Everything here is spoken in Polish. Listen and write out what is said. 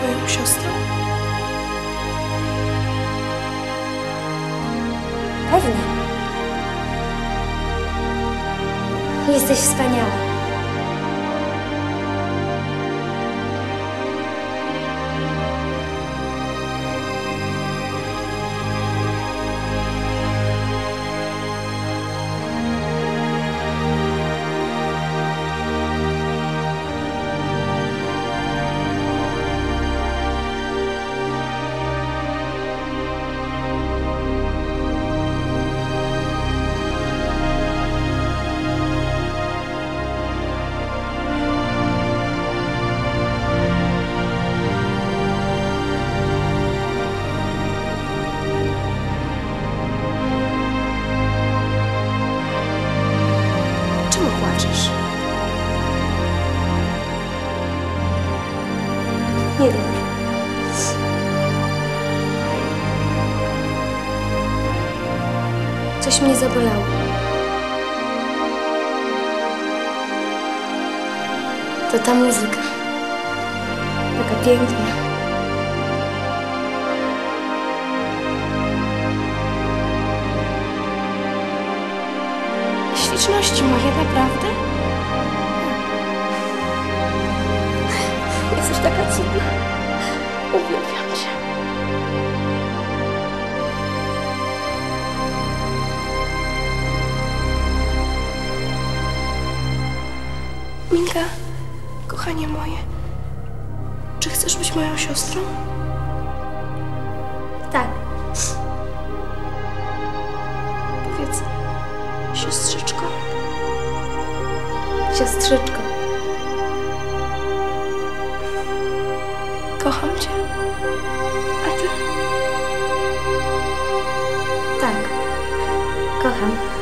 moją siostrą? Pewnie. Jesteś wspaniała. Czemu płaczesz? Nie wiem. Coś mnie zabolało. To ta muzyka. Taka piękna. Śliczności moje, naprawdę? Jesteś taka cudna. Uwielbiam cię. Milka, kochanie moje, czy chcesz być moją siostrą? Tak. Powiedz, siostrzyczko. Siostrzyczko. Kocham cię. A ty? Tak. Kocham.